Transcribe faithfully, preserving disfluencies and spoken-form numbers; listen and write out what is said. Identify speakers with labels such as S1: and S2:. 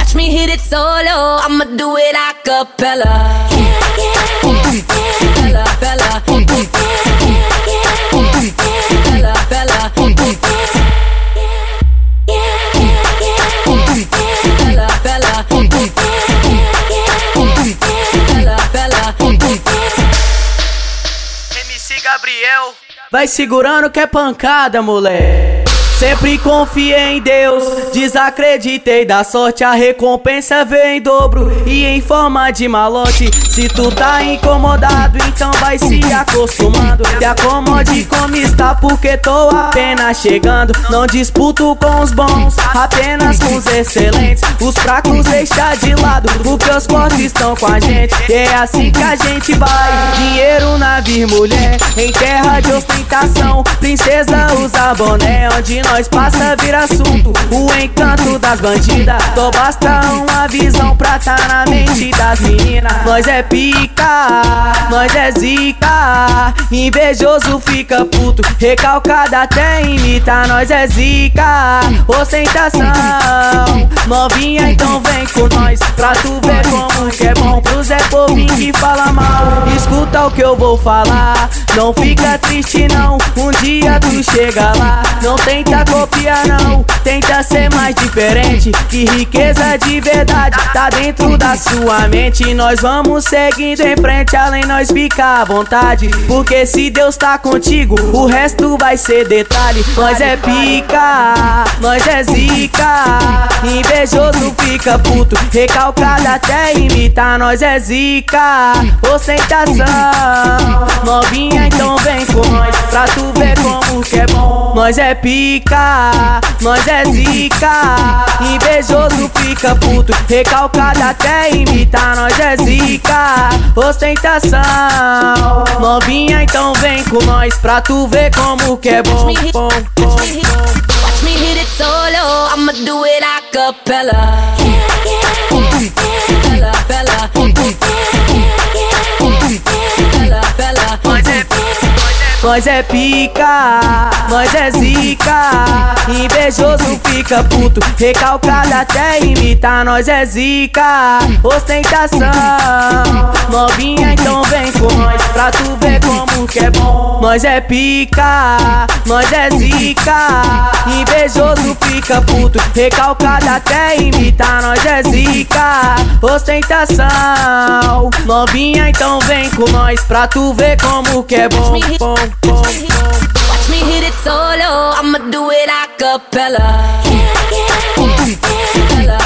S1: Watch me hit it solo, I'ma do it a cappella. Bella, bella, bella, bella, bella, bella, bella.
S2: M C Gabriel.
S3: Vai segurando que é pancada, moleque. Sempre confiei em Deus, desacreditei da sorte. A recompensa vem em dobro e em forma de malote. Se tu tá incomodado, então vai se acostumando. Te acomode como está, porque tô apenas chegando. Não disputo com os bons, apenas com os excelentes. Os fracos deixa de lado, porque os fortes estão com a gente. E é assim que a gente vai. Dinheiro, navio, mulher, em terra de ostentação. Princesa usa boné, onde nós passa vira assunto. O encanto das bandidas, só basta uma visão pra tá na mente das meninas. Nós é pica, nós é zica. Invejoso fica puto, recalcado até imita. Nós é zica, ostentação. Novinha, então vem com nós, pra tu ver como que é bom. Pro Zé Povinho que fala mal, escuta o que eu vou falar. Não fica triste não, um dia tu chega lá. Não tenta copiar não, tenta ser mais diferente. Que riqueza de verdade tá dentro da sua mente. Nós vamos seguindo em frente, além nós fica à vontade. Porque se Deus tá contigo, o resto vai ser detalhe. Nós é pica, nós é zica. Invejoso fica puto, recalcado até imitar. Nós é zica, ostentação. Novinha, então vem com nós, pra tu ver como que é bom. Nós é pica, nós é zica. Invejoso fica puto, recalcado até imitar. Nós é zica, ostentação. Novinha, então vem com nós, pra tu ver como que é bom, bom, bom, bom.
S1: Watch me hit it solo, I'ma do it a cappella. Bella, bella, bella, bella.
S2: Nós é
S3: Nós é pica, nós é zica. Invejoso fica puto, recalcado até imitar. Nós é zica, ostentação. Novinha, então vem com nós, pra tu ver como que é bom. Nós é pica, nós é zica. Invejoso fica puto, recalcado até imitar. Nós é zica, ostentação. Novinha, então vem com nós, pra tu ver como que é bom, bom, bom, bom.
S1: Watch me hit it solo, I'ma do it a cappella. Bella,